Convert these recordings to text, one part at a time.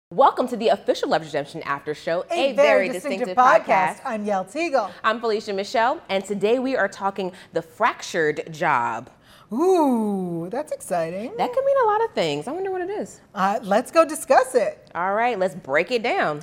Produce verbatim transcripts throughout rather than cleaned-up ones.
Welcome to the official Leverage Redemption After Show, a, a very, very distinctive, distinctive podcast. podcast. I'm Yael Tygiel. I'm Felicia Michelle, and today we are talking the fractured job. Ooh, that's exciting. That could mean a lot of things. I wonder what it is. Uh, let's go discuss it. All right, let's break it down.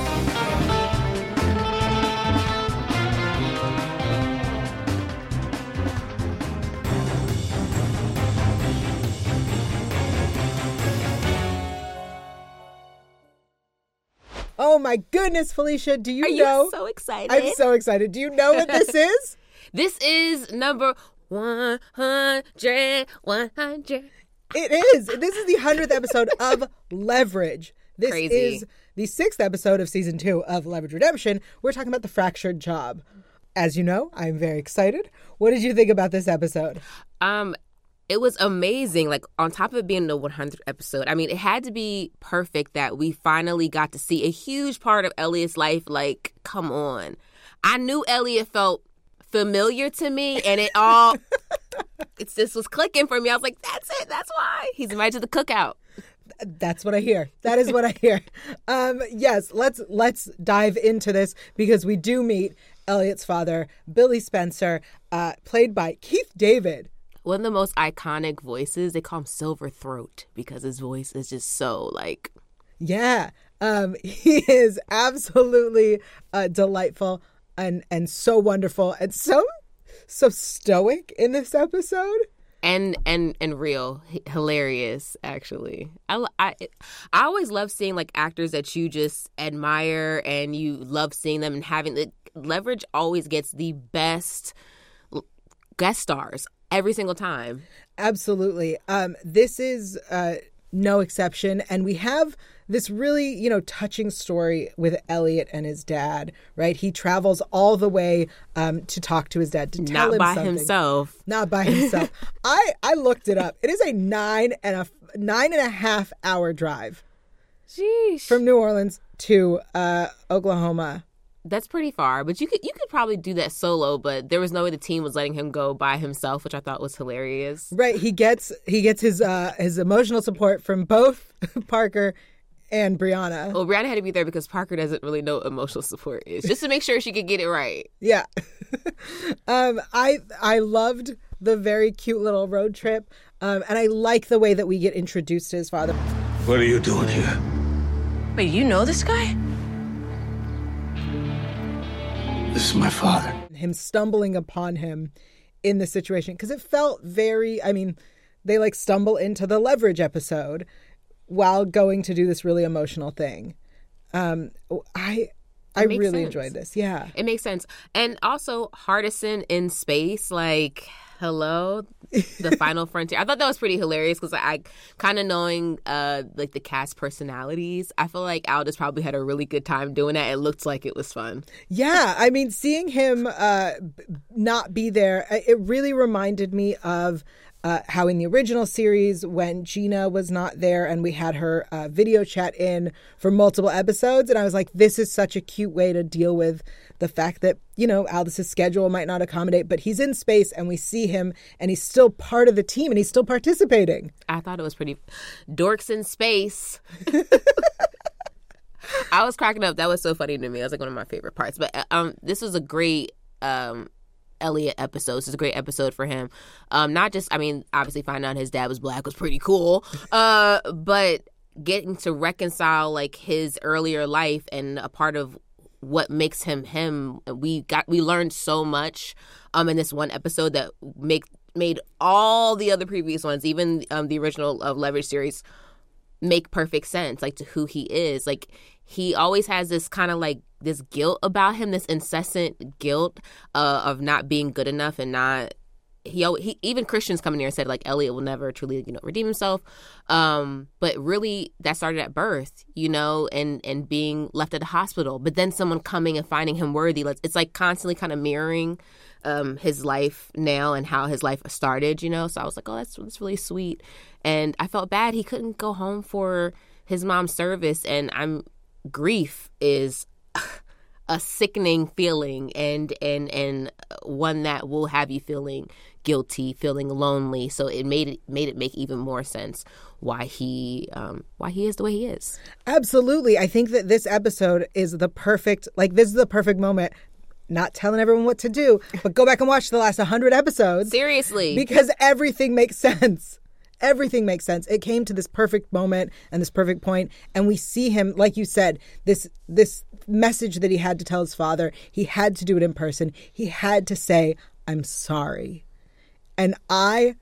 Oh my goodness, Felicia, do you Are know? Are you so excited? I'm so excited. Do you know what this is? This is number one hundred, one hundred. It is. This is the hundredth episode of Leverage. This Crazy. is the sixth episode of season two of Leverage Redemption. We're talking about the fractured job. As you know, I'm very excited. What did you think about this episode? Um, It was amazing. Like, on top of it being the one hundredth episode, I mean, it had to be perfect that we finally got to see a huge part of Elliot's life. Like, come on. I knew Elliot felt familiar to me, and it all, it's just was clicking for me. I was like, that's it. That's why. He's invited to the cookout. That's what I hear. That is what I hear. Um, yes, let's let's dive into this because we do meet Elliot's father, Billy Spencer, uh, played by Keith David. One of the most iconic voices. They call him Silver Throat because his voice is just so like. Yeah, um, he is absolutely uh, delightful and and so wonderful and so so stoic in this episode. And and and real, H- hilarious. Actually, I, I I always love seeing like actors that you just admire and you love seeing them and having the Leverage always gets the best guest stars. Every single time. Absolutely. Um, this is uh, no exception. And we have this really, you know, touching story with Elliot and his dad, right? He travels all the way um, to talk to his dad, to tell Not him by something. himself. Not by himself. I, I looked it up. It is a nine and a nine and a half hour drive. Sheesh. From New Orleans to uh, Oklahoma. That's pretty far, but you could you could probably do that solo, but there was no way the team was letting him go by himself, which I thought was hilarious. Right. He gets he gets his uh, his emotional support from both Parker and Brianna. Well, Brianna had to be there because Parker doesn't really know what emotional support is, just to make sure she could get it right. Yeah. um, I I loved the very cute little road trip, um, and I like the way that we get introduced to his father. What are you doing here? Wait, you know this guy? This is my father. Him stumbling upon him in the situation. Because it felt very, I mean, they like stumble into the Leverage episode while going to do this really emotional thing. Um, I I really sense. enjoyed this. Yeah. It makes sense. And also Hardison in space, like, hello, the final frontier. I thought that was pretty hilarious because I, I kind of knowing uh, like the cast personalities, I feel like Aldous probably had a really good time doing that. It looked like it was fun. Yeah, I mean, seeing him uh, not be there, it really reminded me of uh, how in the original series when Gina was not there and we had her uh, video chat in for multiple episodes. And I was like, this is such a cute way to deal with the fact that, you know, Aldous' schedule might not accommodate, but he's in space and we see him and he's still part of the team and he's still participating. I thought it was pretty dorks in space. I was cracking up. That was so funny to me. That was like one of my favorite parts. But um, this was a great um, Elliot episode. This is a great episode for him. Um, not just, I mean, obviously finding out his dad was black was pretty cool. Uh, but getting to reconcile like his earlier life and a part of what makes him him. We got we learned so much um in this one episode that make made all the other previous ones, even um the original of Leverage series, make perfect sense, like to who he is. Like he always has this kind of like this guilt about him, this incessant guilt uh, of not being good enough and not. He, he even Christians coming here and said like Elliot will never truly, you know, redeem himself. Um, but really that started at birth, you know, and, and being left at the hospital. But then someone coming and finding him worthy. It's like constantly kind of mirroring um, his life now and how his life started, you know. So I was like, oh, that's, that's really sweet. And I felt bad. He couldn't go home for his mom's service. And I'm grief is a sickening feeling and and and one that will have you feeling guilty, feeling lonely. So it made it made it make even more sense why he um, why he is the way he is. Absolutely. I think that this episode is the perfect, like this is the perfect moment. Not telling everyone what to do, but go back and watch the last one hundred episodes. Seriously. Because everything makes sense. Everything makes sense. It came to this perfect moment and this perfect point, and we see him, like you said, this this message that he had to tell his father. He had to do it in person. He had to say, "I'm sorry," and I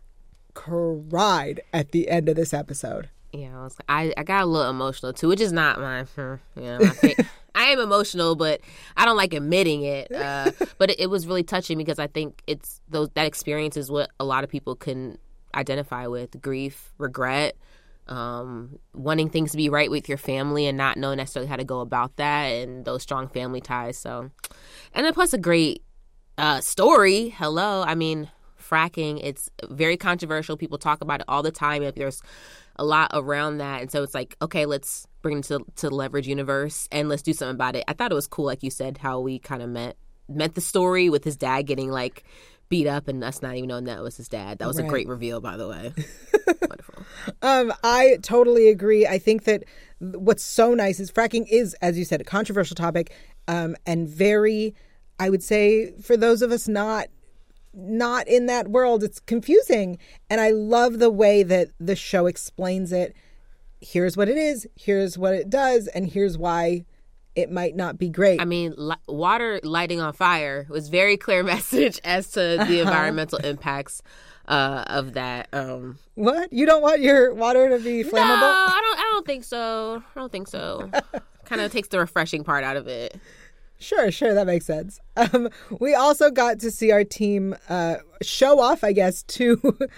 cried at the end of this episode. Yeah, I, was, I I got a little emotional too, which is not my, you know, my fa- I am emotional, but I don't like admitting it. Uh, but it, it was really touching because I think it's those that experience is what a lot of people can identify with: grief, regret, um, wanting things to be right with your family and not knowing necessarily how to go about that, and those strong family ties. So, and then plus a great uh, story. Hello, I mean, fracking. It's very controversial. People talk about it all the time. If there's a lot around that, and so it's like, okay, let's bring it to to the Leverage universe and let's do something about it. I thought it was cool, like you said, how we kind of met met the story with his dad getting like beat up and us not even knowing that was his dad. That was right. A great reveal, by the way. Wonderful. Um, I totally agree. I think that what's so nice is fracking is, as you said, a controversial topic, um, and very, I would say, for those of us not not in that world, it's confusing. And I love the way that the show explains it. Here's what it is, here's what it does, and here's why it might not be great. I mean, li- water lighting on fire was very clear message as to the uh-huh. environmental impacts uh, of that. Um, what? You don't want your water to be flammable? No, I don't. I don't think so. I don't think so. Kind of takes the refreshing part out of it. Sure, sure, that makes sense. Um, we also got to see our team uh, show off, I guess, to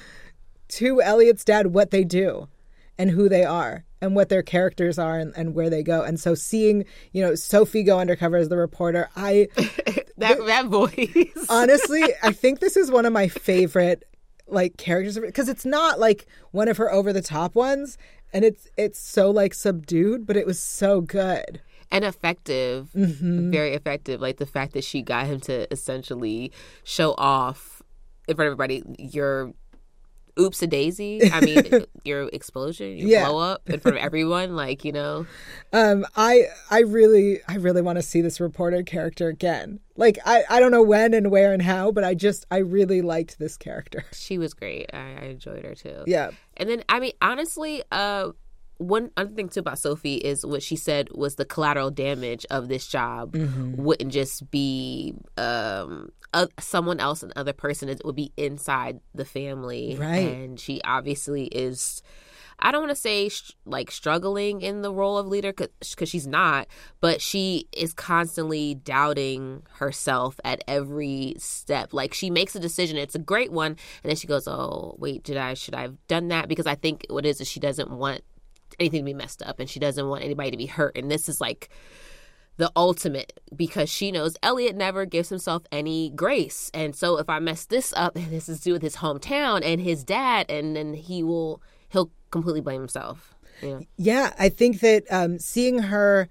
to Elliot's dad what they do and who they are and what their characters are and, and where they go. And so seeing, you know, Sophie go undercover as the reporter, I that th- that voice. Honestly, I think this is one of my favorite like characters because it's not like one of her over the top ones, and it's it's so like subdued, but it was so good. And effective, mm-hmm. very effective. Like the fact that she got him to essentially show off in front of everybody your oops a daisy. I mean, your explosion, your yeah. blow up in front of everyone. Like, you know, um, I I really I really want to see this reporter character again. Like I, I don't know when and where and how, but I just I really liked this character. She was great. I, I enjoyed her too. Yeah. And then I mean, honestly, uh. One other thing too about Sophie is what she said was the collateral damage of this job mm-hmm. wouldn't just be um, a, someone else, another person. It would be inside the family. Right. And she obviously is, I don't want to say sh- like struggling in the role of leader because she's not, but she is constantly doubting herself at every step. Like she makes a decision. It's a great one. And then she goes, oh, wait, did I, should I have done that? Because I think what it is is she doesn't want anything to be messed up and she doesn't want anybody to be hurt, and this is like the ultimate because she knows Elliot never gives himself any grace, and so if I mess this up, and this is to do with his hometown and his dad, and then he will he'll completely blame himself. Yeah, yeah I think that um, seeing her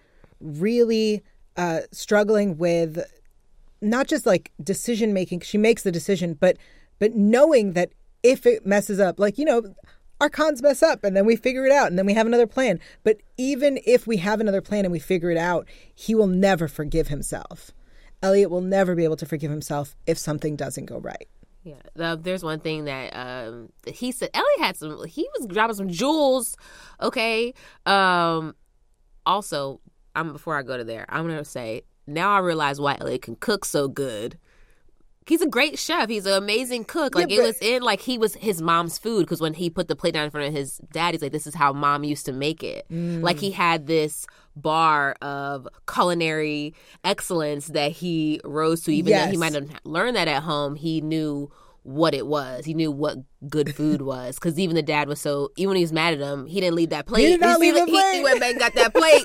really uh, struggling with not just like decision making, she makes the decision, but but knowing that if it messes up, like, you know, our cons mess up and then we figure it out and then we have another plan. But even if we have another plan and we figure it out, he will never forgive himself. Elliot will never be able to forgive himself if something doesn't go right. Yeah, uh, there's one thing that um, he said. Elliot had some, he was dropping some jewels, okay? Um, also, I'm before I go to there, I'm going to say, now I realize why Elliot can cook so good. He's a great chef. He's an amazing cook. Like, yeah, but it was in, like, he was his mom's food. Because when he put the plate down in front of his dad, he's like, this is how mom used to make it. Mm. Like, he had this bar of culinary excellence that he rose to. Even yes. though he might have learned that at home, he knew what it was. He knew what good food was. Because even the dad was so, even when he was mad at him, he didn't leave that plate. He did not leave the plate. He, he went back and got that plate.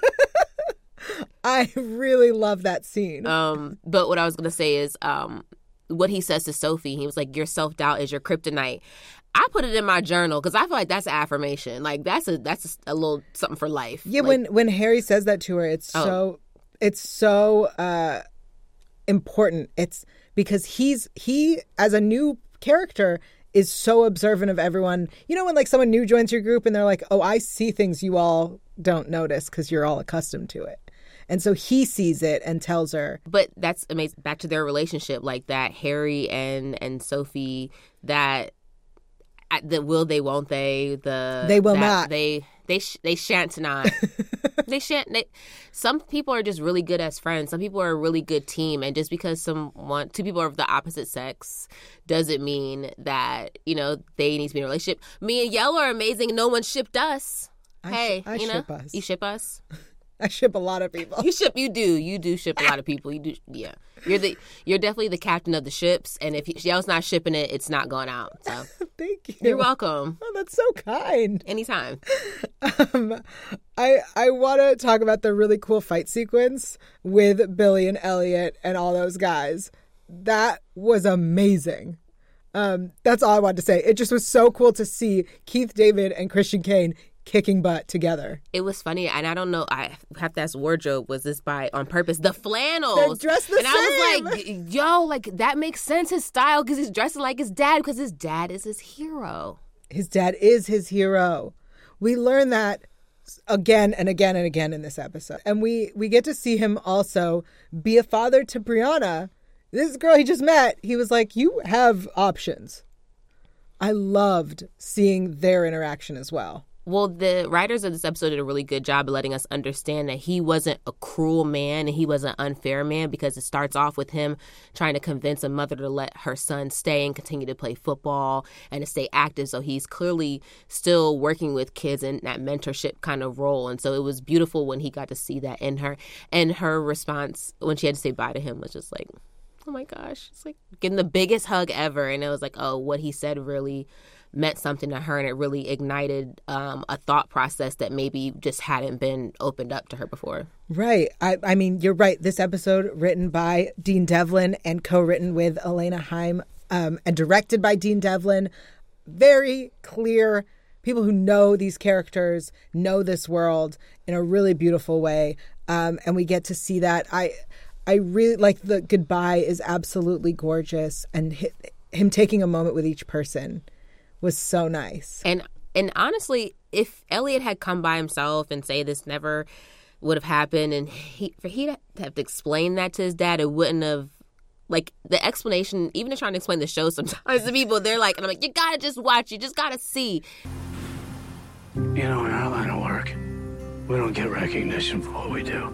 I really love that scene. Um, but what I was going to say is... Um, what he says to Sophie, he was like, your self-doubt is your kryptonite. I put it in my journal because I feel like that's an affirmation. Like, that's a that's a, a little something for life. Yeah, like, when, when Harry says that to her, it's oh. so it's so uh, important. It's because he's he as a new character is so observant of everyone. You know, when like someone new joins your group and they're like, oh, I see things you all don't notice because you're all accustomed to it. And so he sees it and tells her. But that's amazing. Back to their relationship, like that Harry and, and Sophie, that the will they, won't they, the they will that not. They they sh- they shan't not. they shan't. They, some people are just really good as friends. Some people are a really good team, and just because someone two people are of the opposite sex doesn't mean that you know they need to be in a relationship. Me and Yellow are amazing. No one shipped us. I hey, sh- I you know, ship us. You ship us. I ship a lot of people. You ship, you do, you do ship a lot of people. You do, yeah. You're the, you're definitely the captain of the ships, and if Yellow's not shipping it, it's not going out. So, thank you. You're welcome. Oh, that's so kind. Anytime. Um, I I want to talk about the really cool fight sequence with Billy and Elliot and all those guys. That was amazing. Um, that's all I wanted to say. It just was so cool to see Keith David and Christian Kane kicking butt together. It was funny, and I don't know. I have to ask wardrobe. Was this by on purpose? The flannels. They're dressed the and same. I was like, yo, like that makes sense. His style because he's dressing like his dad because his dad is his hero. His dad is his hero. We learn that again and again and again in this episode, and we we get to see him also be a father to Brianna. This girl he just met. He was like, "You have options." I loved seeing their interaction as well. Well, the writers of this episode did a really good job of letting us understand that he wasn't a cruel man and he was an unfair man because it starts off with him trying to convince a mother to let her son stay and continue to play football and to stay active. So he's clearly still working with kids in that mentorship kind of role. And so it was beautiful when he got to see that in her. And her response when she had to say bye to him was just like, oh my gosh, it's like getting the biggest hug ever. And it was like, oh, what he said really meant something to her, and it really ignited um, a thought process that maybe just hadn't been opened up to her before. Right. I, I mean, you're right. This episode written by Dean Devlin and co-written with Elena Heim um, and directed by Dean Devlin. Very clear. People who know these characters know this world in a really beautiful way. Um, and we get to see that. I I really like the goodbye is absolutely gorgeous. And hi, him taking a moment with each person was so nice. And and honestly, if Elliot had come by himself and say this never would have happened, and he for he to have to explain that to his dad, it wouldn't have, like, the explanation, even in trying to explain the show sometimes to people, they're like, and I'm like, you gotta just watch, you just gotta see. You know, in our line of work, we don't get recognition for what we do.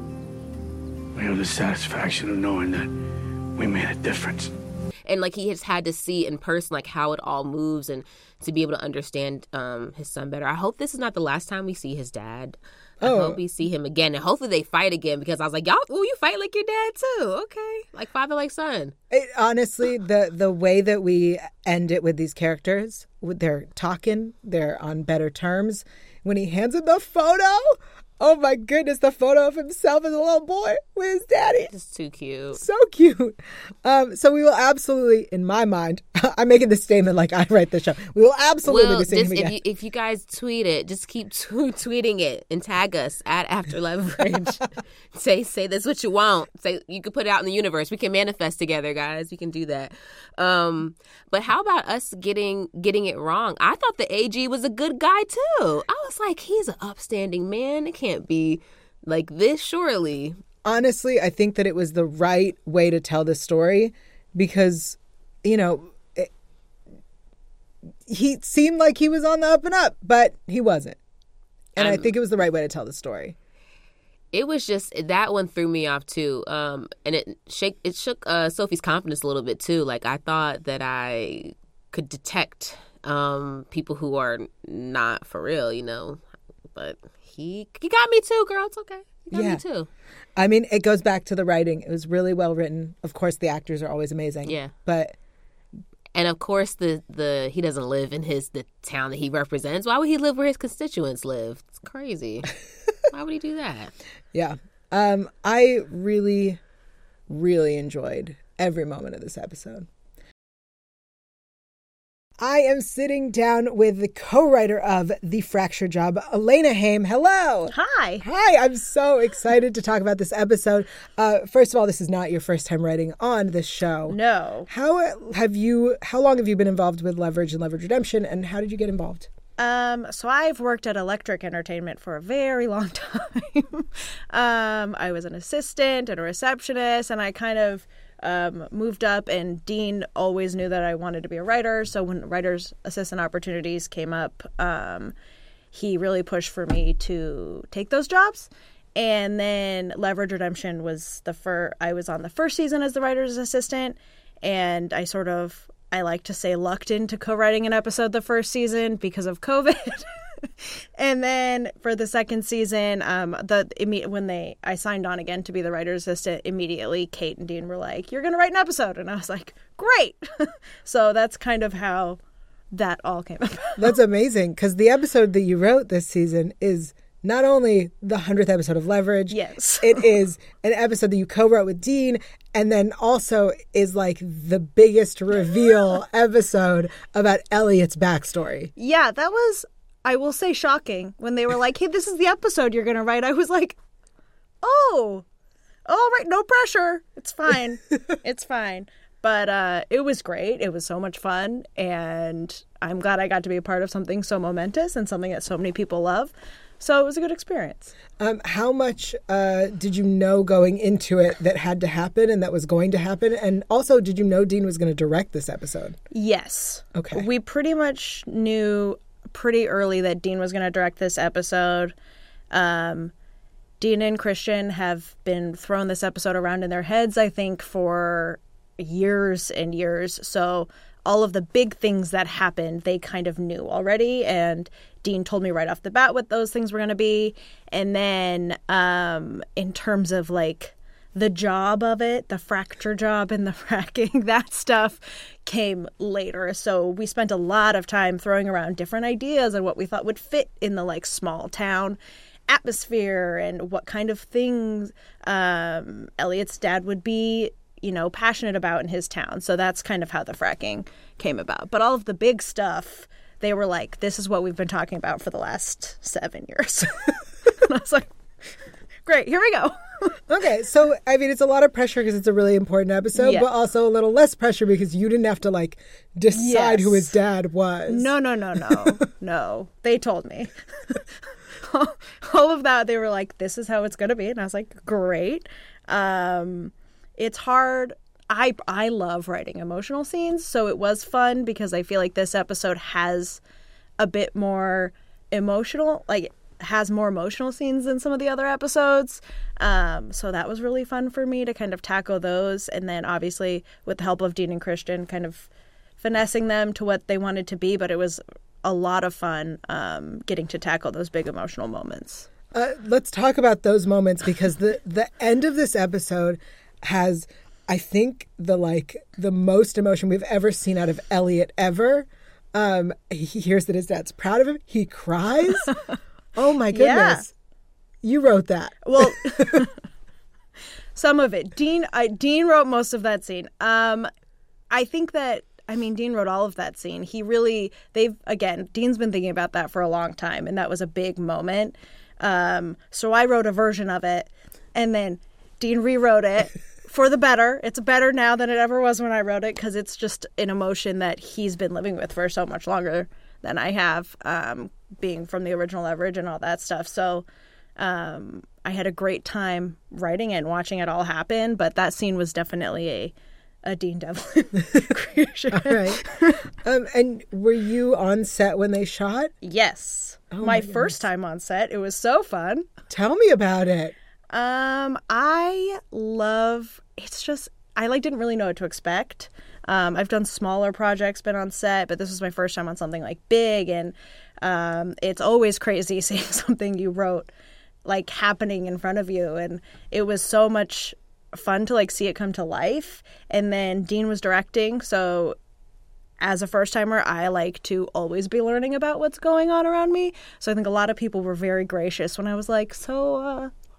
We have the satisfaction of knowing that we made a difference. And, like, he has had to see in person, like, how it all moves and to be able to understand um, his son better. I hope this is not the last time we see his dad. I Oh. hope we see him again. And hopefully they fight again because I was like, y'all, oh, you fight like your dad, too. Okay. Like father, like son. It, honestly, the the way that we end it with these characters, with they're talking, they're on better terms. When he hands him the photo, oh my goodness, the photo of himself as a little boy with his daddy. It's too cute. So cute. Um, so we will absolutely, in my mind, I'm making this statement like I write the show. We will absolutely Well, be seeing just, him if again. you, if you guys tweet it, just keep t- tweeting it and tag us at After Leverage. say say that's what you want. Say you can put it out in the universe. We can manifest together, guys. We can do that. Um, but how about us getting getting it wrong? I thought the A G was a good guy too. I was like, he's an upstanding man. It can't be like this, surely. Honestly, I think that it was the right way to tell this story because, you know, it, he seemed like he was on the up and up, but he wasn't. And I Um, think it was the right way to tell the story. It was just that one threw me off too, um, and it shake it shook uh, Sophie's confidence a little bit too. Like I thought that I could detect um, people who are not for real, you know. But he he got me too, girl. It's okay. He got Yeah. me too. I mean, it goes back to the writing. It was really well written. Of course, the actors are always amazing. Yeah. But And of course, the the he doesn't live in his the town that he represents. Why would he live where his constituents live? It's crazy. Why would he do that? yeah, um, I really, really enjoyed every moment of this episode. I am sitting down with the co-writer of The Fractured Job, Elena Haim. Hello. Hi. Hi. I'm so excited to talk about this episode. Uh, first of all, this is not your first time writing on this show. No. How have you? How long have you been involved with Leverage and Leverage Redemption, and how did you get involved? Um, so I've worked at Electric Entertainment for a very long time. um, I was an assistant and a receptionist, and I kind of um, moved up, and Dean always knew that I wanted to be a writer. So when writer's assistant opportunities came up, um, he really pushed for me to take those jobs. And then Leverage Redemption was the first, I was on the first season as the writer's assistant, and I sort of, I like to say, lucked into co-writing an episode the first season because of COVID. And then for the second season, um, the when they I signed on again to be the writer's assistant, immediately Kate and Dean were like, "You're going to write an episode," and I was like, "Great!" So that's kind of how that all came about. That's amazing, because the episode that you wrote this season is not only the hundredth episode of Leverage, yes, it is an episode that you co-wrote with Dean, and then also is like the biggest reveal episode about Elliot's backstory. Yeah, that was, I will say, shocking. When they were like, "Hey, this is the episode you're going to write," I was like, oh, all right, no pressure. It's fine. It's fine. But uh, it was great. It was so much fun. And I'm glad I got to be a part of something so momentous and something that so many people love. So it was a good experience. Um, how much uh, did you know going into it that had to happen and that was going to happen? And also, did you know Dean was going to direct this episode? Yes. Okay. We pretty much knew pretty early that Dean was going to direct this episode. Um, Dean and Christian have been throwing this episode around in their heads, I think, for years and years. So all of the big things that happened, they kind of knew already. And Dean told me right off the bat what those things were going to be. And then um, in terms of like the job of it, the fracture job and the fracking, that stuff came later. So we spent a lot of time throwing around different ideas and what we thought would fit in the like small town atmosphere and what kind of things um, Elliot's dad would be, you know, passionate about in his town. So that's kind of how the fracking came about. But all of the big stuff, they were like, this is what we've been talking about for the last seven years. And I was like, great, here we go. Okay, so, I mean, it's a lot of pressure because it's a really important episode, Yeah. but also a little less pressure because you didn't have to, like, decide Yes. who his dad was. No, no, no, no, no. They told me. All of that, they were like, this is how it's going to be. And I was like, great. Um, it's hard. I I love writing emotional scenes, so it was fun because I feel like this episode has a bit more emotional, like has more emotional scenes than some of the other episodes. Um, so that was really fun for me to kind of tackle those. And then obviously with the help of Dean and Christian, kind of finessing them to what they wanted to be. But it was a lot of fun um, getting to tackle those big emotional moments. Uh, let's talk about those moments because the, the end of this episode has, I think, the like the most emotion we've ever seen out of Elliot ever. Um, he hears that his dad's proud of him. He cries. Oh my goodness. Yeah. You wrote that. Well, some of it. Dean I, Dean wrote most of that scene. Um, I think that, I mean, Dean wrote all of that scene. He really, they've, again, Dean's been thinking about that for a long time, and that was a big moment. Um, so I wrote a version of it, and then Dean rewrote it for the better. It's better now than it ever was when I wrote it, because it's just an emotion that he's been living with for so much longer than I have, um, being from the original Leverage and all that stuff. So um, I had a great time writing it and watching it all happen, but that scene was definitely a a Dean Devlin creation. All right. Um, and were you on set when they shot? Yes. Oh, my my first time on set. It was so fun. Tell me about it. Um, I love, it's just, I like didn't really know what to expect. Um, I've done smaller projects, been on set, but this was my first time on something like big, and um, it's always crazy seeing something you wrote like happening in front of you, and it was so much fun to like see it come to life. And then Dean was directing, so as a first timer, I like to always be learning about what's going on around me. So I think a lot of people were very gracious when I was like, so uh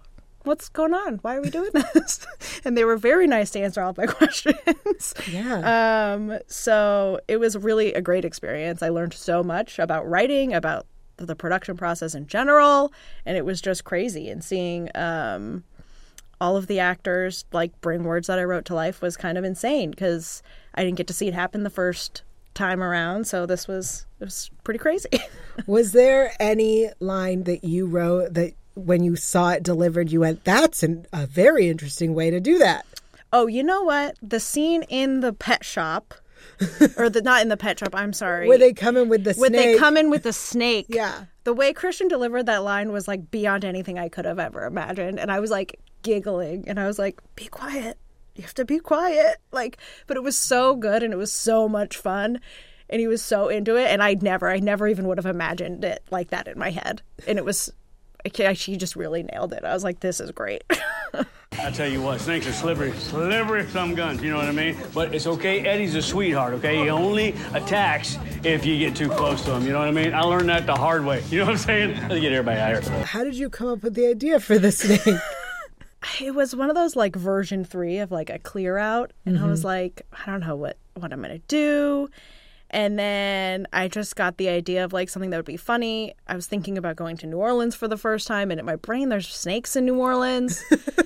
what's going on? Why are we doing this? And they were very nice to answer all of my questions. Yeah. Um, so it was really a great experience. I learned so much about writing, about the production process in general, and it was just crazy. And seeing um, all of the actors like bring words that I wrote to life was kind of insane because I didn't get to see it happen the first time around. So this was it was pretty crazy. Was there any line that you wrote that when you saw it delivered, you went, that's an, a very interesting way to do that? Oh, you know what? The scene in the pet shop, or the not in the pet shop, I'm sorry. Where they come in with the When snake. they come in with the snake. Yeah. The way Christian delivered that line was like beyond anything I could have ever imagined. And I was like giggling and I was like, be quiet. You have to be quiet. Like, but it was so good and it was so much fun. And he was so into it. And I never, I never even would have imagined it like that in my head. And it was, she just really nailed it. I was like, this is great. I tell you what, snakes are slippery, slippery as some guns, you know what I mean? But it's okay, Eddie's a sweetheart, okay? He only attacks if you get too close to him, you know what I mean? I learned that the hard way, you know what I'm saying? Let's get everybody out here. How did you come up with the idea for the snake? It was one of those like version three of like a clear out. And mm-hmm. I was like, I don't know what, what I'm going to do. And then I just got the idea of like something that would be funny. I was thinking about going to New Orleans for the first time, and in my brain, there's snakes in New Orleans.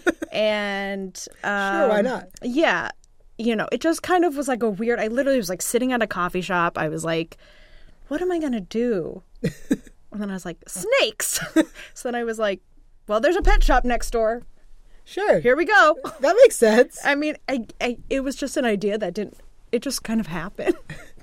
and um, sure, why not? Yeah, you know, it just kind of was like a weird. I literally was like sitting at a coffee shop. I was like, "What am I gonna do?" And then I was like, "Snakes." So then I was like, "Well, there's a pet shop next door. Sure, here we go." That makes sense. I mean, I, I it was just an idea that didn't. It just kind of happened.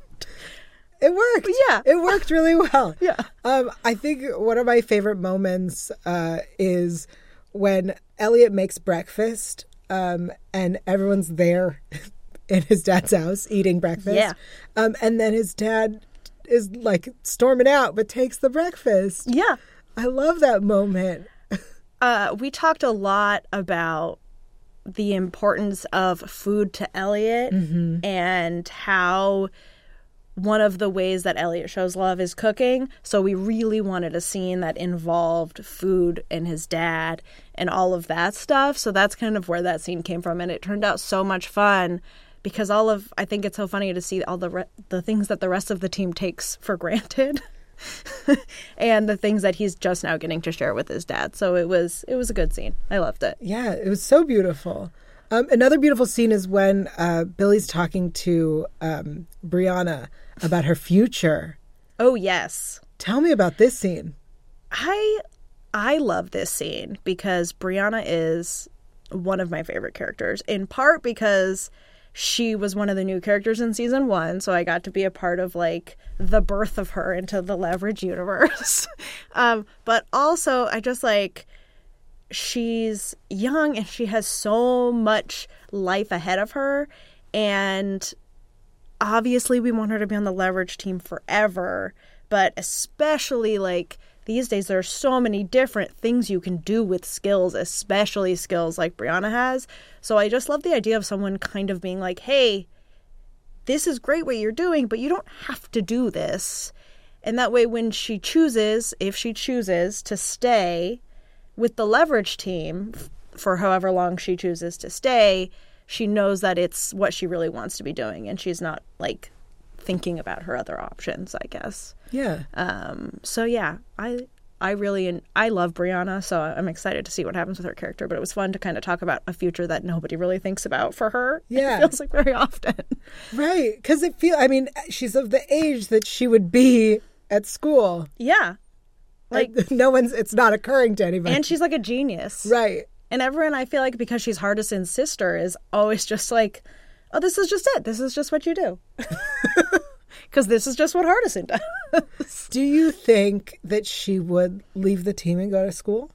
It worked. Yeah. It worked really well. Yeah. Um, I think one of my favorite moments uh, is when Elliot makes breakfast um, and everyone's there in his dad's house eating breakfast. Yeah. Um, and then his dad is like storming out but takes the breakfast. Yeah. I love that moment. uh, we talked a lot about the importance of food to Elliot mm-hmm. and how one of the ways that Elliot shows love is cooking. So we really wanted a scene that involved food and his dad and all of that stuff. So that's kind of where that scene came from. And it turned out so much fun because all of, I think it's so funny to see all the re- the things that the rest of the team takes for granted and the things that he's just now getting to share with his dad. So it was, it was a good scene. I loved it. Yeah, it was so beautiful. Um, another beautiful scene is when uh, Billy's talking to um, Brianna about her future. Oh, yes. Tell me about this scene. I I love this scene because Brianna is one of my favorite characters, in part because she was one of the new characters in season one, so I got to be a part of, like, the birth of her into the Leverage universe. um, but also, I just, like, she's young and she has so much life ahead of her, and obviously we want her to be on the Leverage team forever, but especially like these days there are so many different things you can do with skills, especially skills like Brianna has. So I just love the idea of someone kind of being like, hey, this is great what you're doing, but you don't have to do this. And that way when she chooses, if she chooses to stay with the Leverage team for however long she chooses to stay, she knows that it's what she really wants to be doing, and she's not, like, thinking about her other options, I guess. Yeah. Um. So, yeah, I I really, I love Brianna, so I'm excited to see what happens with her character, but it was fun to kind of talk about a future that nobody really thinks about for her. Yeah. It feels like very often. Right, because it feel. I mean, she's of the age that she would be at school. Yeah. Like, no one's, it's not occurring to anybody. And she's like a genius. Right. And everyone, I feel like, because she's Hardison's sister, is always just like, oh, this is just it. This is just what you do. Because this is just what Hardison does. Do you think that she would leave the team and go to school?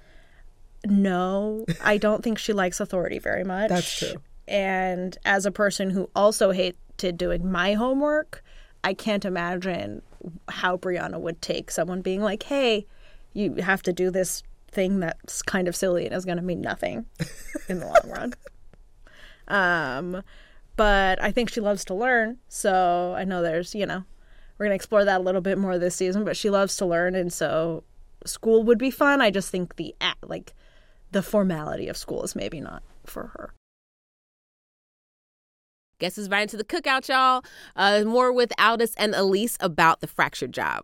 No, I don't think she likes authority very much. That's true. And as a person who also hated doing my homework, I can't imagine how Brianna would take someone being like, hey, you have to do this thing that's kind of silly and is going to mean nothing in the long run. Um, but I think she loves to learn. So I know there's, you know, we're going to explore that a little bit more this season, but she loves to learn. And so school would be fun. I just think the, like, the formality of school is maybe not for her. Guess who's invited to the cookout, y'all? Uh, more with Aldous and Elise about the fractured job.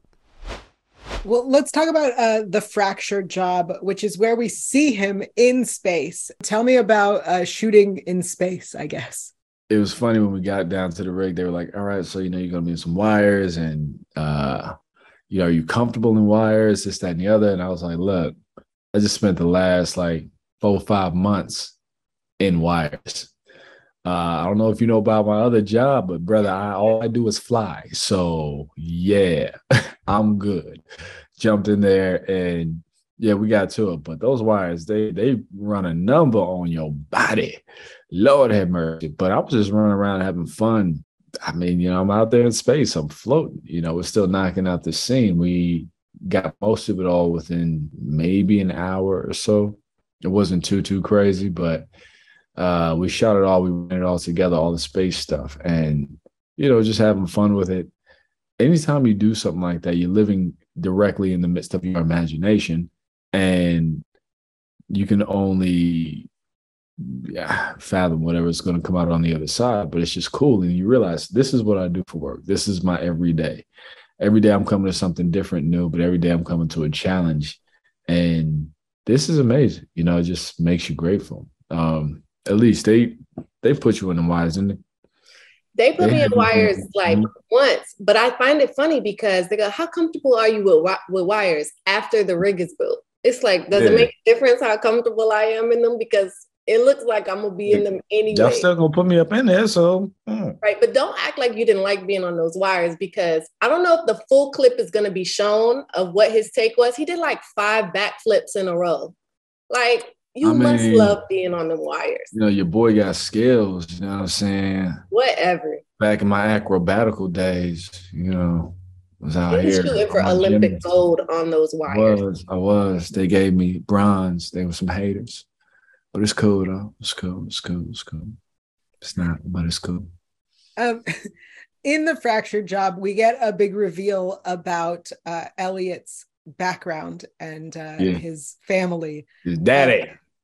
Well, let's talk about uh, the fractured job, which is where we see him in space. Tell me about uh, shooting in space, I guess. It was funny when we got down to the rig, they were like, all right, so, you know, you're going to be in some wires and, uh, you know, are you comfortable in wires, this, that, and the other? And I was like, look, I just spent the last like four or five months in wires. Uh, I don't know if you know about my other job, but brother, I, all I do is fly. So yeah, I'm good. Jumped in there and yeah, we got to it. But those wires, they they run a number on your body. Lord have mercy. But I was just running around having fun. I mean, you know, I'm out there in space. I'm floating. You know, we're still knocking out the scene. We got most of it all within maybe an hour or so. It wasn't too, too crazy, but Uh, we shot it all. We ran it all together, all the space stuff, and, you know, just having fun with it. Anytime you do something like that, you're living directly in the midst of your imagination, and you can only yeah, fathom whatever's going to come out on the other side. But it's just cool. And you realize this is what I do for work. This is my everyday. Every day I'm coming to something different, new, but every day I'm coming to a challenge. And this is amazing. You know, it just makes you grateful. Um, At least they they put you in the wires, didn't they? They put They me in had you wires in- like once, but I find it funny because they go, "How comfortable are you with wi- with wires after the rig is built?" It's like, does it Yeah. make a difference how comfortable I am in them? Because it looks like I'm gonna be in them anyway, Y'all still gonna put me up in there, so mm. right? But don't act like you didn't like being on those wires, because I don't know if the full clip is gonna be shown of what his take was. He did like five backflips in a row, like. You I must mean, love being on them wires. You know, your boy got skills, you know what I'm saying? Whatever. Back in my acrobatical days, you know, was out He was here. shooting for on my Olympic gymnast. gold on those I wires. was, I was. They gave me bronze. They were some haters. But it's cool, though. It's cool. It's cool. It's cool. It's not, but it's cool. Um, in the fractured job, we get a big reveal about uh, Elliot's background and uh, Yeah. his family. His daddy.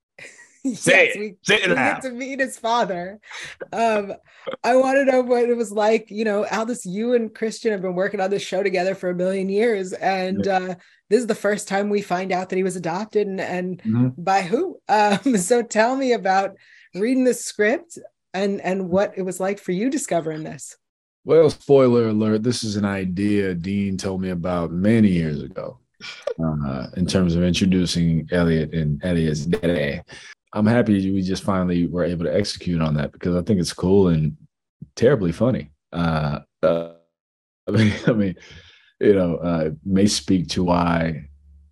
Say Yes, it. we, Say it we loud. get to meet his father. Um, I want to know what it was like. You know, Aldous, you and Christian have been working on this show together for a million years, and uh, this is the first time we find out that he was adopted, and, and Mhm. by who. Um, so tell me about reading the script and and what it was like for you discovering this. Well, spoiler alert, this is an idea Dean told me about many years ago uh, in terms of introducing Elliot and Elliot's daddy. I'm happy we just finally were able to execute on that because I think it's cool and terribly funny. Uh, uh, I mean, I mean, you know, uh, it may speak to why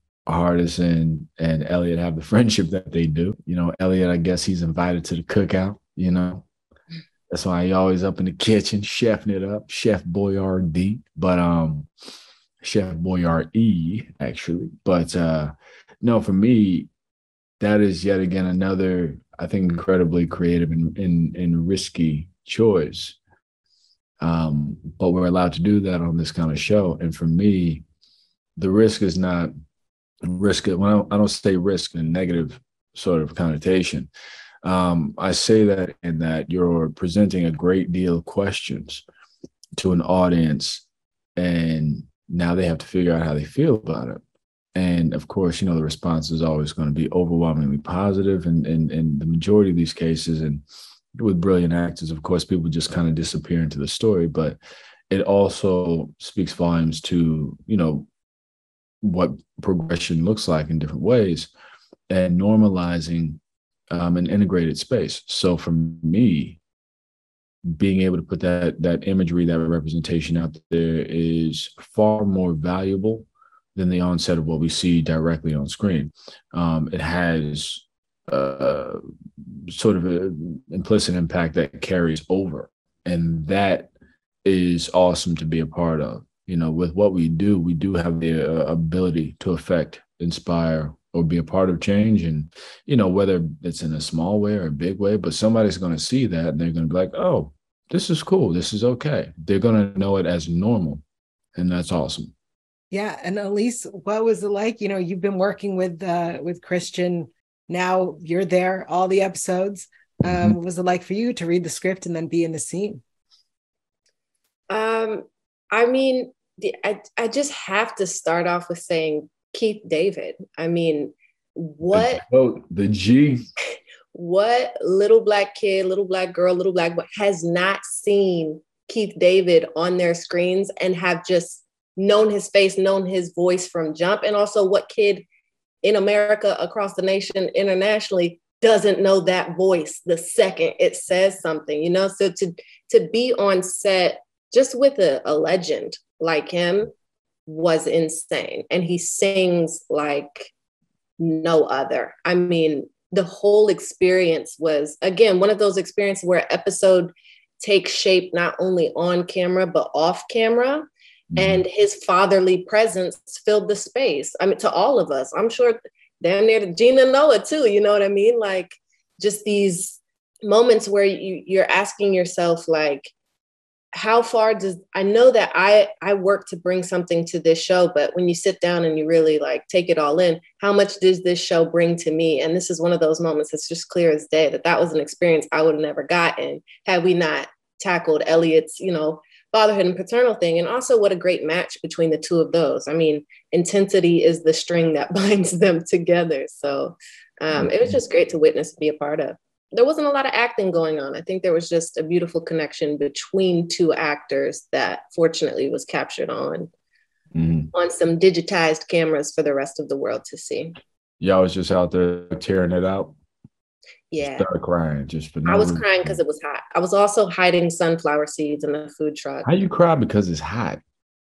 Hardison and Elliot have the friendship that they do. You know, Elliot, I guess he's invited to the cookout, you know. That's why he always up in the kitchen, chefing it up, Chef Boyardee, but um, Chef Boyardee, actually. But uh, no, for me, that is yet again another, I think, incredibly creative and, and, and risky choice. Um, but we're allowed to do that on this kind of show. And for me, the risk is not risk. When I, I don't say risk in a negative sort of connotation. Um, I say that in that you're presenting a great deal of questions to an audience, and now they have to figure out how they feel about it. And of course, you know, the response is always going to be overwhelmingly positive in, in, in the majority of these cases. And with brilliant actors, of course, people just kind of disappear into the story. But it also speaks volumes to, you know, what progression looks like in different ways and normalizing um, an integrated space. So for me, being able to put that that imagery, that representation out there is far more valuable than the onset of what we see directly on screen. Um, it has uh, sort of an implicit impact that carries over. And that is awesome to be a part of. You know, with what we do, we do have the uh, ability to affect, inspire, or be a part of change. And, you know, whether it's in a small way or a big way, but somebody's going to see that and they're going to be like, oh, this is cool. This is okay. They're going to know it as normal. And that's awesome. Yeah. And Elise, what was it like? You know, you've been working with uh, with Christian now you're there, all the episodes. Um, mm-hmm. What was it like for you to read the script and then be in the scene? Um, I mean, the, I, I just have to start off with saying Keith David. I mean, what? Oh, the G. What little black kid, little black girl, little black boy has not seen Keith David on their screens and have just known his face, known his voice from jump? And also, what kid in America, across the nation, internationally, doesn't know that voice the second it says something, you know? So to, to be on set just with a, a legend like him was insane. And he sings like no other. I mean, the whole experience was, again, one of those experiences where episode takes shape not only on camera, but off camera. Mm-hmm. And his fatherly presence filled the space. I mean, to all of us, I'm sure down there to Gina and Noah too, you know what I mean? Like just these moments where you, you're asking yourself, like, how far does, I know that I, I work to bring something to this show, but when you sit down and you really like take it all in, how much does this show bring to me? And this is one of those moments that's just clear as day that that was an experience I would have never gotten had we not tackled Elliot's, you know, fatherhood and paternal thing. And also what a great match between the two of those. I mean, intensity is the string that binds them together. So um, it was just great to witness and be a part of. There wasn't a lot of acting going on. I think there was just a beautiful connection between two actors that fortunately was captured on mm-hmm. on some digitized cameras for the rest of the world to see. Y'all was just out there tearing it out. Yeah. Started crying just for no I was reason. crying because it was hot. I was also hiding sunflower seeds in the food truck. How you cry because it's hot?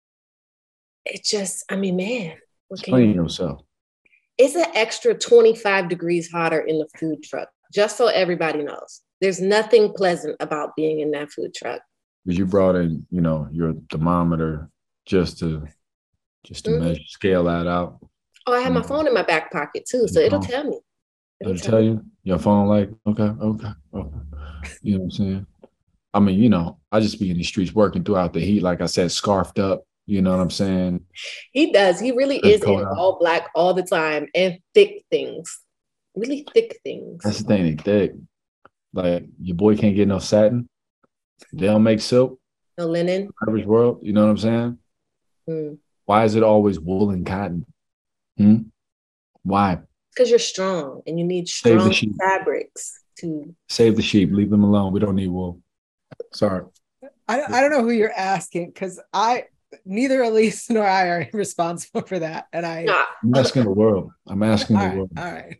It just, I mean, man. Explain you... yourself. It's an extra twenty-five degrees hotter in the food truck. Just so everybody knows, there's nothing pleasant about being in that food truck. Because you brought in, you know, your thermometer just to just to mm-hmm. measure, scale that out. Oh, I have mm-hmm. my phone in my back pocket too, so it'll tell me. It'll, it'll tell, tell you. Me. Your phone, like, okay, okay, okay. You know what I'm saying? I mean, you know, I just be in the streets working throughout the heat, like I said, scarfed up. You know what I'm saying? He does. He really is in out. all black all the time and thick things. Really thick things. That's the thing, they thick. Like, your boy can't get no satin. They don't make silk. No linen. Average world, you know what I'm saying? Mm. Why is it always wool and cotton? Hmm? Why? Because you're strong and you need strong fabrics to save the sheep. Leave them alone. We don't need wool. Sorry. I don't, I don't know who you're asking because I neither Elise nor I are responsible for that. And I nah. I'm asking the world. I'm asking all the right, world. All right.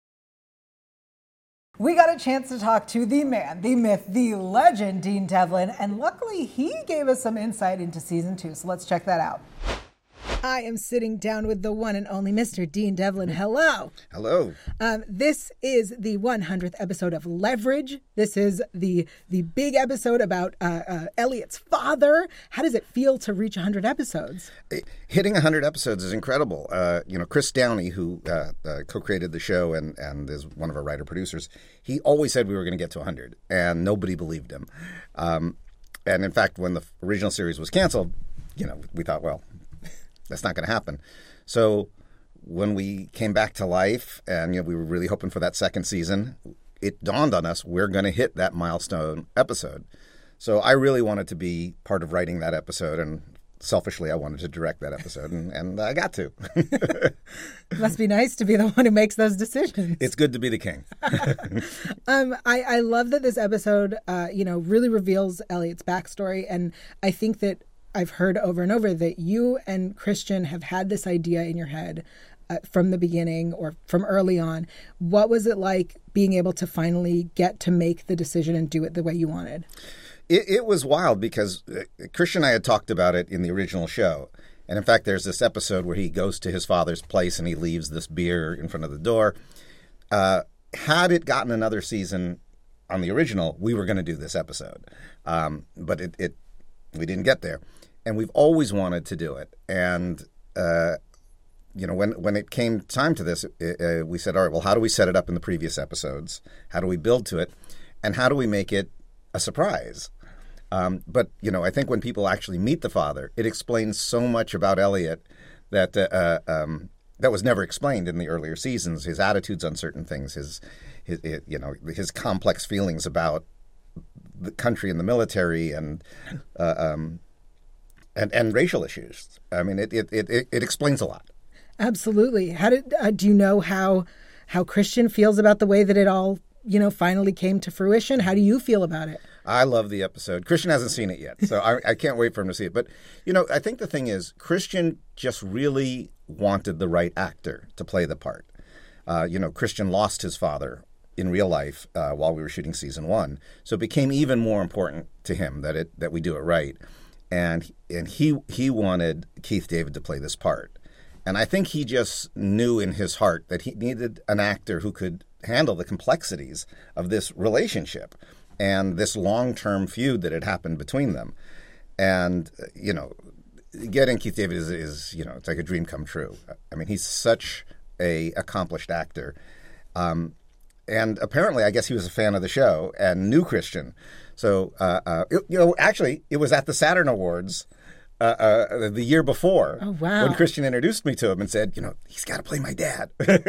We got a chance to talk to the man, the myth, the legend, Dean Devlin, and luckily he gave us some insight into season two. So let's check that out. I am sitting down with the one and only Mister Dean Devlin. Hello. Hello. Um, this is the one hundredth episode of Leverage. This is the the big episode about uh, uh, Elliot's father. How does it feel to reach one hundred episodes? Hitting one hundred episodes is incredible. Uh, you know, Chris Downey, who uh, uh, co-created the show and, and is one of our writer-producers, he always said we were going to get to one hundred, and nobody believed him. Um, and in fact, when the original series was canceled, you know, we thought, well, that's not going to happen. So when we came back to life and you know, we were really hoping for that second season, it dawned on us we're going to hit that milestone episode. So I really wanted to be part of writing that episode, and selfishly I wanted to direct that episode, and, and I got to. It must be nice to be the one who makes those decisions. It's good to be the king. um, I, I love that this episode, uh, you know, really reveals Elliot's backstory, and I think that I've heard over and over that you and Christian have had this idea in your head uh, from the beginning or from early on. What was it like being able to finally get to make the decision and do it the way you wanted? It, it was wild because Christian and I had talked about it in the original show. And in fact, there's this episode where he goes to his father's place and he leaves this beer in front of the door. Uh, had it gotten another season on the original, we were going to do this episode. Um, but it, it we didn't get there. And we've always wanted to do it. And, uh, you know, when, when it came time to this, it, uh, we said, all right, well, how do we set it up in the previous episodes? How do we build to it? And how do we make it a surprise? Um, but, you know, I think when people actually meet the father, it explains so much about Elliot that uh, um, that was never explained in the earlier seasons. His attitudes on certain things, his, his, you know, his complex feelings about the country and the military, and uh, um, and and racial issues. I mean, it it it, it explains a lot. Absolutely. How did uh, do you know how how Christian feels about the way that it all, you know, finally came to fruition? How do you feel about it? I love the episode. Christian hasn't seen it yet, so I, I can't wait for him to see it. But, you know, I think the thing is, Christian just really wanted the right actor to play the part. Uh, you know, Christian lost his father in real life uh, while we were shooting season one, so it became even more important to him that it that we do it right. And and he he wanted Keith David to play this part. And I think he just knew in his heart that he needed an actor who could handle the complexities of this relationship and this long-term feud that had happened between them. And, you know, getting Keith David is, is, you know, it's like a dream come true. I mean, he's such a accomplished actor. Um, and apparently, I guess he was a fan of the show and knew Christian. So, uh, uh, it, you know, actually, it was at the Saturn Awards uh, uh, the year before oh, wow. when Christian introduced me to him and said, you know, he's got to play my dad.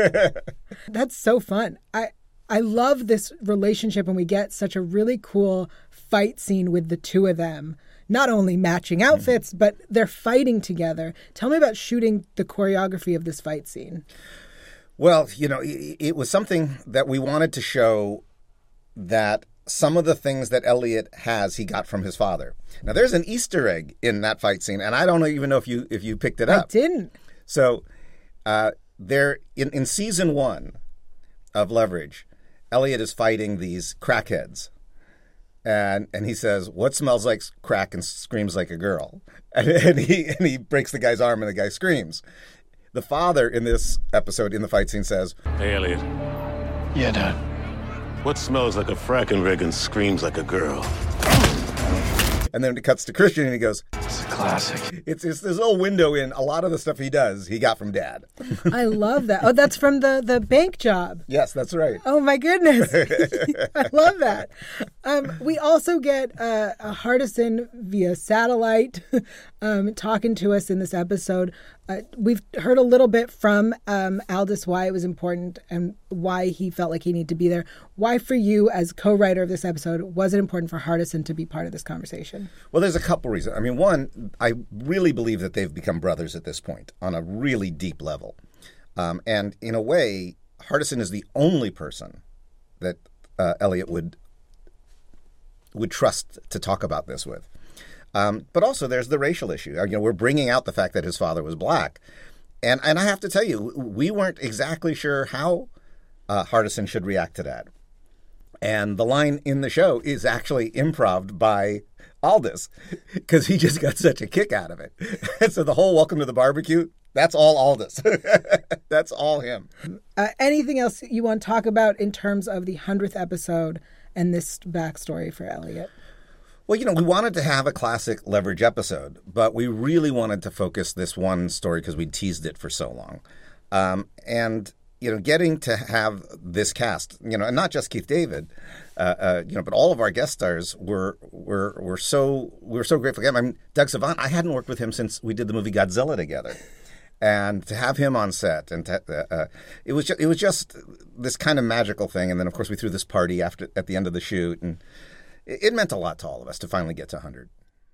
That's so fun. I I love this relationship, and we get such a really cool fight scene with the two of them. Not only matching outfits, mm-hmm. but they're fighting together. Tell me about shooting the choreography of this fight scene. Well, you know, it, it was something that we wanted to show that some of the things that Elliot has, he got from his father. Now, there's an Easter egg in that fight scene, and I don't even know if you if you picked it up. I didn't. So, uh, there in, in season one of Leverage, Elliot is fighting these crackheads. And and he says, "What smells like crack and screams like a girl?" And, and he and he breaks the guy's arm, and the guy screams. The father in this episode, in the fight scene, says, "Hey, Elliot." Yeah, Dad. What smells like a fracking rig and screams like a girl? And then it cuts to Christian, and he goes, "It's a classic." It's, it's this little window in a lot of the stuff he does, he got from Dad. I love that. Oh, that's from the, the bank job. Yes, that's right. Oh, my goodness. I love that. Um, we also get uh, a Hardison via satellite um, talking to us in this episode. Uh, we've heard a little bit from um, Aldis why it was important and why he felt like he needed to be there. Why, for you, as co-writer of this episode, was it important for Hardison to be part of this conversation? Well, there's a couple reasons. I mean, one, I really believe that they've become brothers at this point on a really deep level. Um, and in a way, Hardison is the only person that uh, Elliot would would trust to talk about this with. Um, but also, there's the racial issue. You know, we're bringing out the fact that his father was black, and and I have to tell you, we weren't exactly sure how uh, Hardison should react to that. And the line in the show is actually improv by Aldis because he just got such a kick out of it. And so the whole "Welcome to the Barbecue," that's all Aldis. That's all him. Uh, anything else you want to talk about in terms of the hundredth episode and this backstory for Elliot? Well, you know, we wanted to have a classic Leverage episode, but we really wanted to focus this one story because we teased it for so long. Um, and, you know, getting to have this cast, you know, and not just Keith David, uh, uh, you know, but all of our guest stars were were were so we were so grateful. I mean, Doug Savant, I hadn't worked with him since we did the movie Godzilla together. And to have him on set, and to, uh, uh, it was just, it was just this kind of magical thing. And then, of course, we threw this party after at the end of the shoot, and it meant a lot to all of us to finally get to one hundred.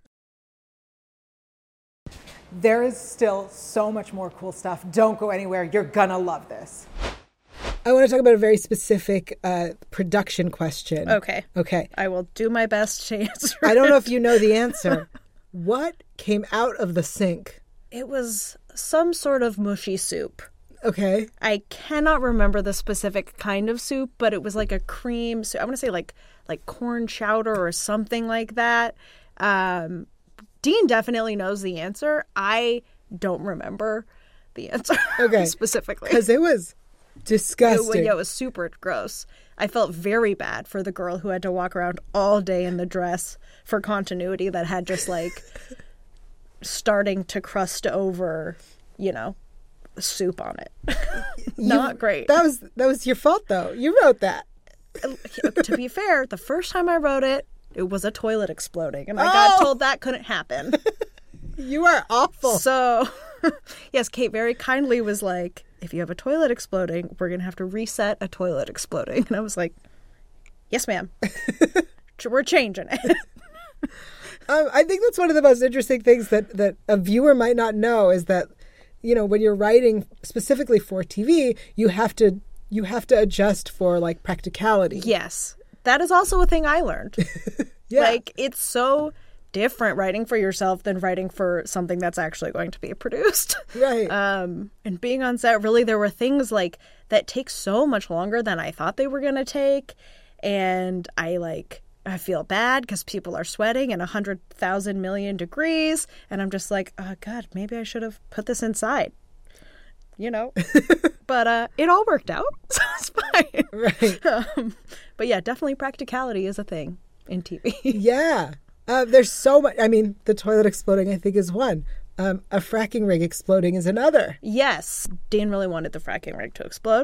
There is still so much more cool stuff. Don't go anywhere. You're gonna love this. I want to talk about a very specific uh, production question. Okay. Okay. I will do my best to answer I don't know it. if you know the answer. What came out of the sink? It was some sort of mushy soup. Okay. I cannot remember the specific kind of soup, but it was like a cream soup. I want to say like like corn chowder or something like that. Um, Dean definitely knows the answer. I don't remember the answer okay. specifically. Because it was disgusting. It, yeah, it was super gross. I felt very bad for the girl who had to walk around all day in the dress for continuity that had just like starting to crust over, you know, soup on it. Not you, great. That was that was your fault, though. You wrote that. To be fair, the first time I wrote it, it was a toilet exploding, and I got oh! told that couldn't happen. You are awful. So Yes, Kate very kindly was like, if you have a toilet exploding, we're going to have to reset a toilet exploding. And I was like, yes, ma'am. We're changing it. um, I think that's one of the most interesting things that, that a viewer might not know is that, you know, when you're writing specifically for T V, you have to you have to adjust for like practicality. Yes. That is also a thing I learned. Yeah. Like, it's so different writing for yourself than writing for something that's actually going to be produced. Right. Um, and being on set, really, there were things like that take so much longer than I thought they were going to take. And I like, I feel bad because people are sweating in one hundred thousand million degrees. And I'm just like, oh, God, maybe I should have put this inside. You know? But uh, it all worked out. So it's fine. Right. Um, but yeah, definitely practicality is a thing in T V. Yeah. Uh, there's so much. I mean, the toilet exploding, I think, is one. Um, a fracking rig exploding is another. Yes. Dean really wanted the fracking rig to explode.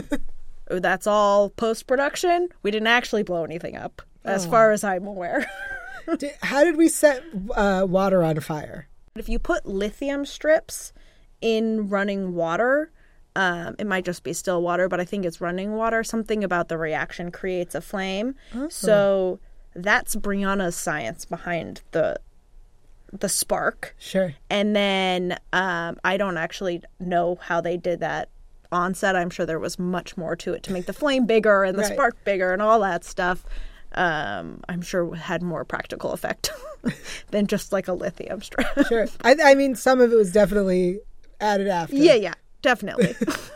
That's all post-production. We didn't actually blow anything up, as Oh. far as I'm aware. Did, how did we set uh, water on fire? If you put lithium strips in running water, um, it might just be still water, but I think it's running water. Something about the reaction creates a flame. Oh. So that's Brianna's science behind the the spark. Sure. And then um, I don't actually know how they did that on set. I'm sure there was much more to it to make the flame bigger and the Right. spark bigger and all that stuff. Um, I'm sure it had more practical effect than just like a lithium strip. Sure. I, I mean, some of it was definitely added after. Yeah, yeah, definitely.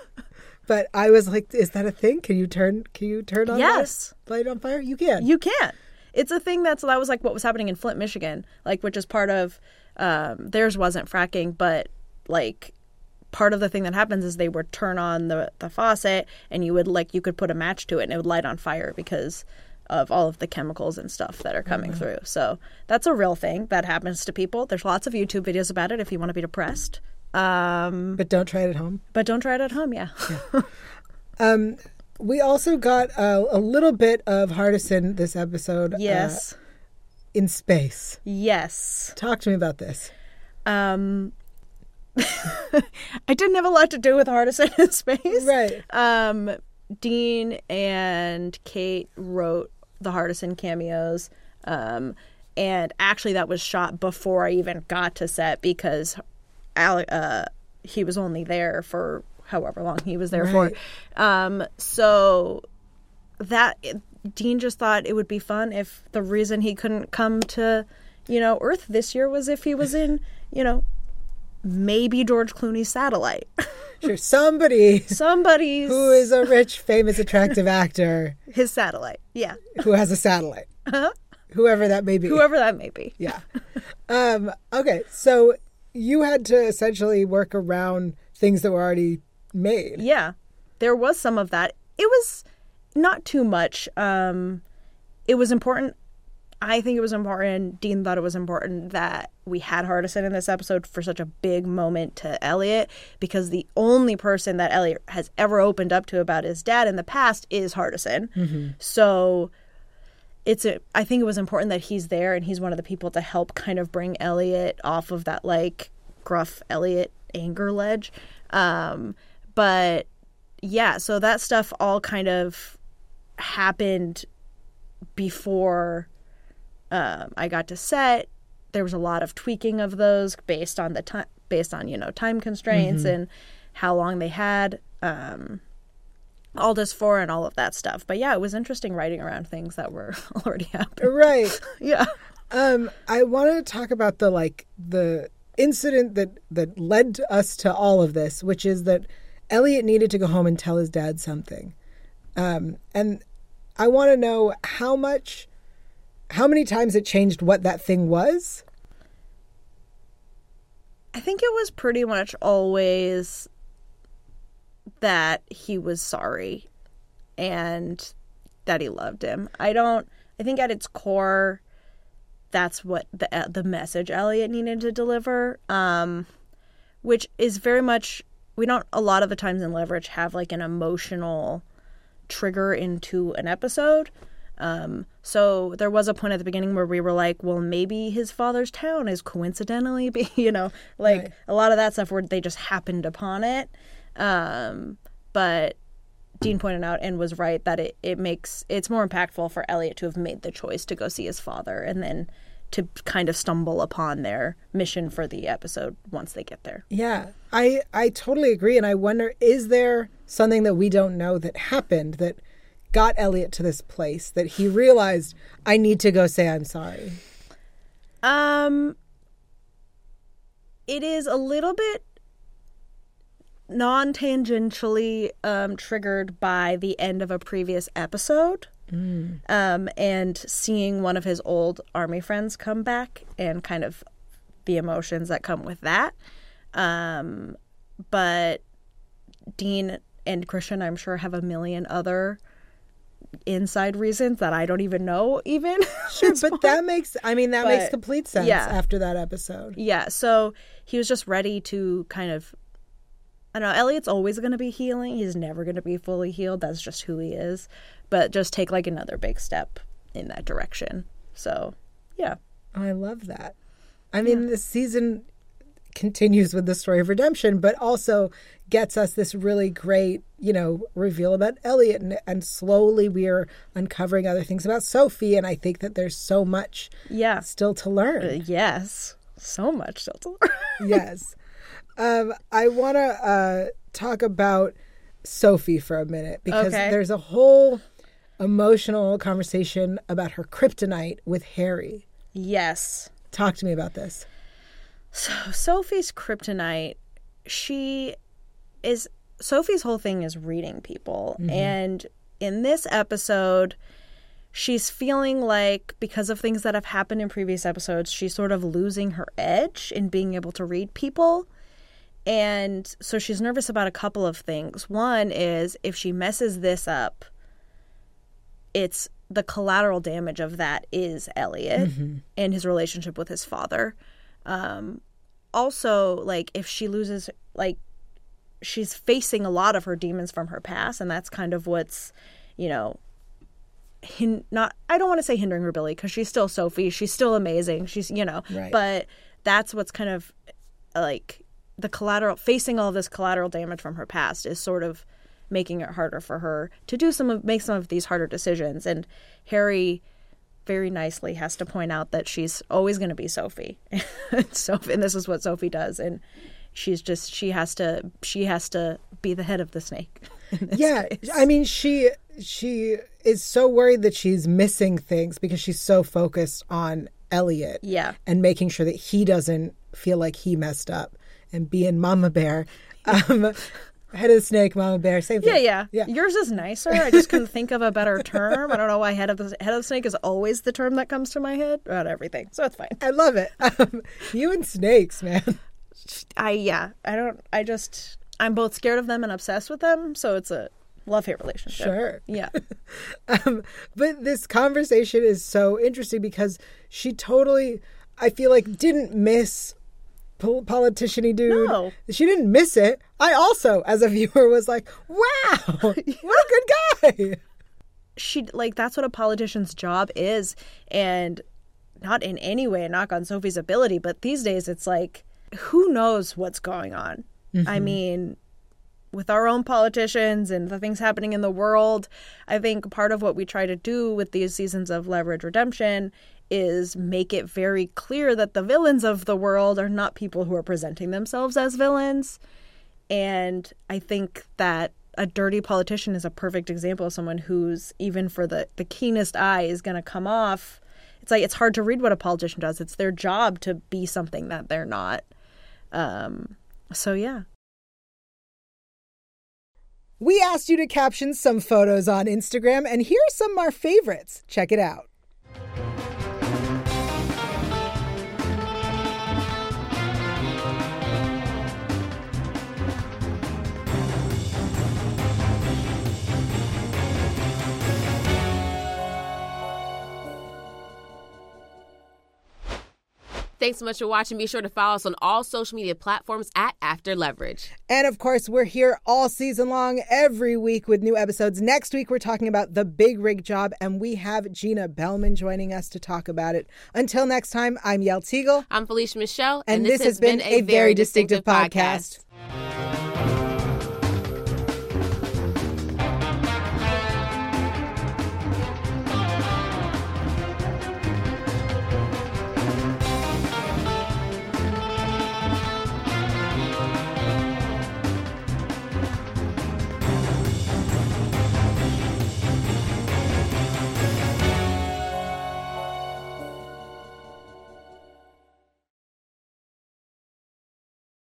But I was like, is that a thing? Can you turn Can you turn on Yes. light, light on fire? You can. You can. It's a thing that's that was like what was happening in Flint, Michigan, like which is part of um, theirs wasn't fracking, but like part of the thing that happens is they would turn on the the faucet and you would like you could put a match to it and it would light on fire because of all of the chemicals and stuff that are coming Mhm. through. So that's a real thing that happens to people. There's lots of YouTube videos about it if you want to be depressed. Um, but don't try it at home. But don't try it at home, yeah. yeah. Um, we also got a, a little bit of Hardison this episode. Yes. Uh, in space. Yes. Talk to me about this. Um, I didn't have a lot to do with Hardison in space. Right. Um, Dean and Kate wrote the Hardison cameos. Um, and actually that was shot before I even got to set because Ale- uh, he was only there for however long he was there Right. for. Um, so that Dean just thought it would be fun if the reason he couldn't come to, you know, Earth this year was if he was in, you know, maybe George Clooney's satellite. Sure, somebody, somebody's who is a rich, famous, attractive actor, his satellite, yeah, who has a satellite, uh-huh. whoever that may be, whoever that may be, yeah. Um, okay, so you had to essentially work around things that were already made. Yeah, there was some of that. It was not too much. Um, it was important. I think it was important. Dean thought it was important that we had Hardison in this episode for such a big moment to Elliot because the only person that Elliot has ever opened up to about his dad in the past is Hardison. Mm-hmm. So it's a, I think it was important that he's there and he's one of the people to help kind of bring Elliot off of that like gruff Elliot anger ledge. Um, but yeah, so that stuff all kind of happened before um, I got to set. There was a lot of tweaking of those based on the time, based on, you know, time constraints Mm-hmm. and how long they had um, Aldous for and all of that stuff. But yeah, it was interesting writing around things that were already happening. Right. Yeah. Um, I wanted to talk about the like the incident that that led to us to all of this, which is that Elliot needed to go home and tell his dad something. Um, and I want to know how much, how many times it changed what that thing was. I think it was pretty much always that he was sorry and that he loved him. I don't, I think at its core, that's what the the message Elliot needed to deliver, um, which is very much, we don't, a lot of the times in Leverage have like an emotional trigger into an episode. Um, so there was a point at the beginning where we were like, well, maybe his father's town is coincidentally, be, you know, like right. a lot of that stuff where they just happened upon it. Um, but Dean pointed out and was right that it, it makes, it's more impactful for Elliot to have made the choice to go see his father and then to kind of stumble upon their mission for the episode once they get there. Yeah, I, I totally agree. And I wonder, is there something that we don't know that happened that got Elliot to this place that he realized, I need to go say I'm sorry? Um, it is a little bit non-tangentially um, triggered by the end of a previous episode. Mm. Um, and seeing one of his old army friends come back and kind of the emotions that come with that. Um, but Dean and Christian, I'm sure, have a million other inside reasons that I don't even know even. Sure, but point. that makes, I mean, that but, makes complete sense yeah. after that episode. Yeah, so he was just ready to kind of, I don't know, Elliot's always going to be healing. He's never going to be fully healed. That's just who he is. But just take like another big step in that direction. So, yeah. I love that. I mean, yeah. this season continues with the story of redemption, but also gets us this really great, you know, reveal about Elliot. And, and slowly we are uncovering other things about Sophie. And I think that there's so much yeah. still to learn. Uh, yes. So much still to learn. Yes. Um, I want to uh, talk about Sophie for a minute because okay. there's a whole emotional conversation about her kryptonite with Harry. Yes. Talk to me about this. So Sophie's kryptonite, she is, Sophie's whole thing is reading people. Mm-hmm. And in this episode, she's feeling like because of things that have happened in previous episodes, she's sort of losing her edge in being able to read people. And so she's nervous about a couple of things. One is if she messes this up, it's the collateral damage of that is Elliot mm-hmm. and his relationship with his father. Um, also, like, if she loses, like, she's facing a lot of her demons from her past, and that's kind of what's, you know, hin- not, I don't want to say hindering her ability, because she's still Sophie. She's still amazing. She's, you know, right. but that's what's kind of, like, the collateral, facing all of this collateral damage from her past is sort of making it harder for her to do some of, make some of these harder decisions. And Harry very nicely has to point out that she's always going to be Sophie. Sophie, and this is what Sophie does. And she's just, she has to, she has to be the head of the snake. Yeah. Case. I mean, she, she is so worried that she's missing things because she's so focused on Elliot. Yeah. And making sure that he doesn't feel like he messed up and being Mama Bear. Um, Head of the snake, Mama Bear, same thing. Yeah, yeah, yeah. Yours is nicer. I just couldn't think of a better term. I don't know why head of the head of the snake is always the term that comes to my head about everything. So it's fine. I love it. Um, you and snakes, man. I yeah. I don't. I just. I'm both scared of them and obsessed with them. So it's a love-hate relationship. Sure. Yeah. um, but this conversation is so interesting because she totally, I feel like, didn't miss politician-y dude. No. She didn't miss it. I also, as a viewer, was like, wow, what a good guy. She, like, that's what a politician's job is. And not in any way a knock on Sophie's ability, but these days it's like, who knows what's going on? Mm-hmm. I mean, with our own politicians and the things happening in the world, I think part of what we try to do with these seasons of Leverage Redemption is make it very clear that the villains of the world are not people who are presenting themselves as villains. And I think that a dirty politician is a perfect example of someone who's, even for the, the keenest eye, is going to come off. It's like, it's hard to read what a politician does. It's their job to be something that they're not. Um, so, yeah. We asked you to caption some photos on Instagram, and here are some of our favorites. Check it out. Thanks so much for watching. Be sure to follow us on all social media platforms at After Leverage. And of course, we're here all season long, every week with new episodes. Next week, we're talking about The Big Rig Job, and we have Gina Bellman joining us to talk about it. Until next time, I'm Yael Tygiel. I'm Felicia Michelle. And, and this, this has been, been a very distinctive, distinctive podcast. podcast.